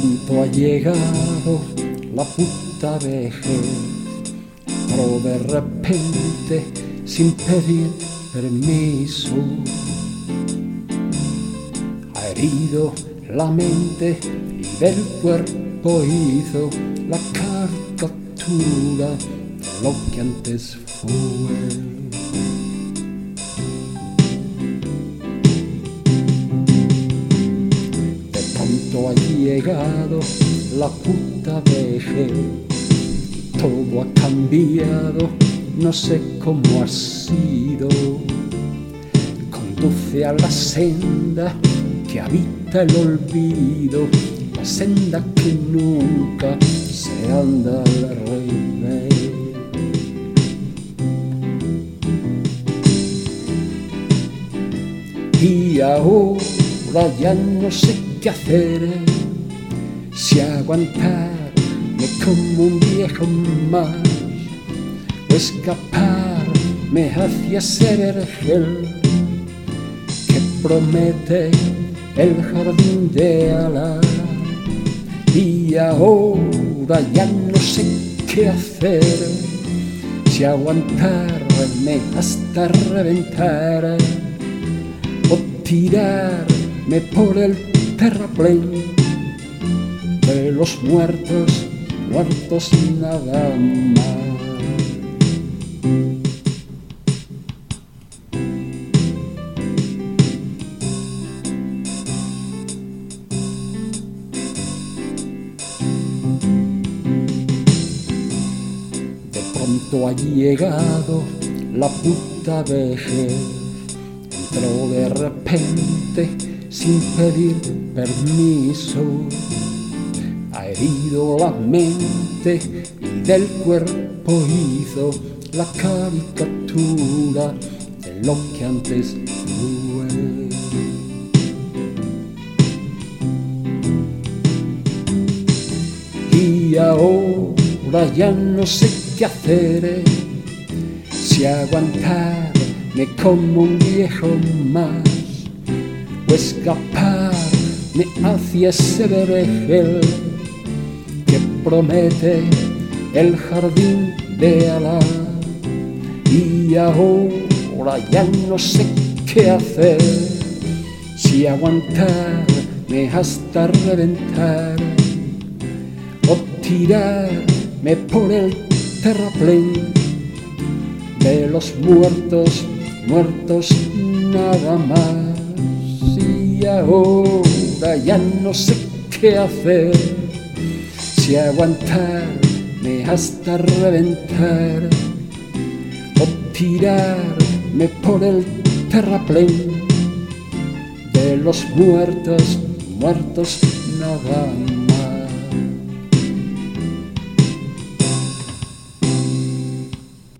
pronto ha llegado la puta vejez, pero de repente, sin pedir permiso, ha herido la mente y del cuerpo hizo la caricatura de lo que antes fue. Ha llegado la puta vejez, todo ha cambiado, no sé cómo ha sido. Conduce a la senda que habita el olvido, la senda que nunca se anda al revés. Y ahora ya no sé qué hacer, si aguantarme como un viejo más o escaparme hacia ese vergel que promete el jardín de Alá. Y ahora ya no sé qué hacer, si aguantarme hasta reventar o tirarme por el terraplén de los muertos, muertos nada más. De pronto ha llegado la puta vejez, entró de repente sin pedir permiso, ha herido la mente y del cuerpo hizo la caricatura de lo que antes fue. Y ahora ya no sé qué hacer, si aguantarme como un viejo más o escaparme hacia ese vergel que promete el jardín de Alá. Y ahora ya no sé qué hacer, si aguantarme hasta reventar o tirarme por el terraplén de los muertos, muertos nada más. Y ahora ya no sé qué hacer, si aguantarme hasta reventar o tirarme por el terraplén de los muertos, muertos nada más.